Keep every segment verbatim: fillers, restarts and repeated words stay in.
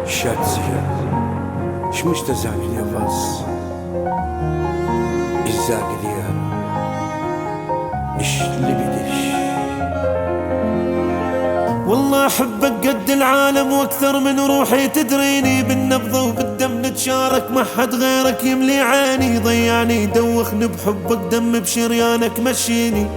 Şatsiya, şmış da zagiliya vaz, İzzagiliya, إيش اللي بديش. والله أحبك قد العالم وأكثر من روحي، تدريني بالنبضة وبالدم نتشارك، ما حد غيرك يملي عيني، ضيعني دوخني بحبك، دم بشريانك مشيني،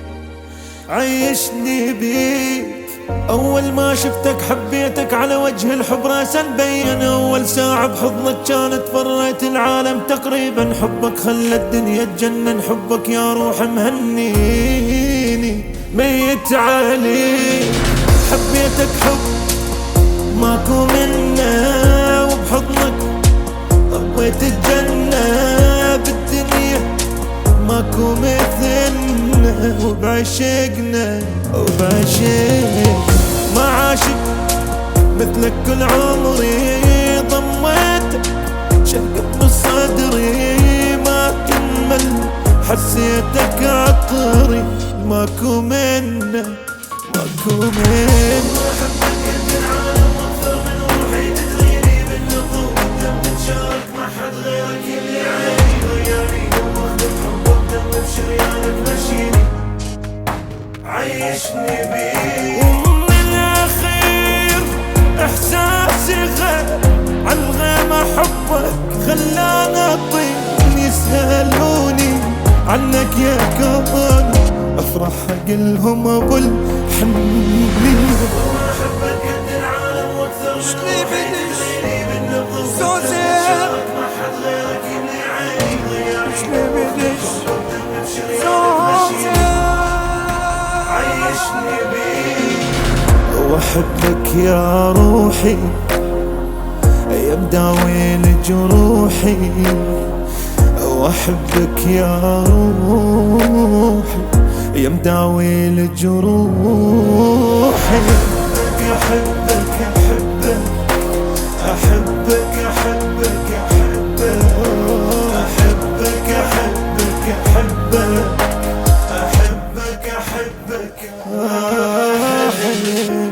عيشني بيك. أول ما شفتك حبيتك، على وجه الحب راسا بين، أول ساعة بحضنك كانت فريت العالم تقريبا، حبك خلى الدنيا تجنن، حبك يا روح مهنيني ميت عليك. حبيتك حب ماكو منه، وبحضنك طويت الجنة بالدنيا، ماكو مثلنا وبعشقنا وبعشق ما عاشق مثلك كل عمري، ضميتك شقت من صدري ما كمل، حسيتك عطري ماكو منه ماكو منه. أحبك قد العالم وأكثر من روحي، تدريني بالنبض والدم نتشارك، ما حد غيرك يملي عيني، ضيعني دوخني بحبك، دم بشريانك مشيني، عيشني بيك. ومن الأخير إحساسي غير عالغيم، حبك خلاني أطير، يسألوني عنك يا كون، أفرح أقلهم أبو الحنين. أحبك قد العالم وأكثر من روحي، تدريني بالنبض والدم نتشارك، ما حد غيرك يملي عيني، ضيعني دوخني دم بشريانك مشيني، عيشني بيك. وأحبك يا روحي يا مداوي لجروحي، وأحبك يا روحي يا مداوي لجروحي. أحبك أحبك أحبك أحبك أحبك أحبك أحبك أحبك أحبك أحبك أحبك أحبك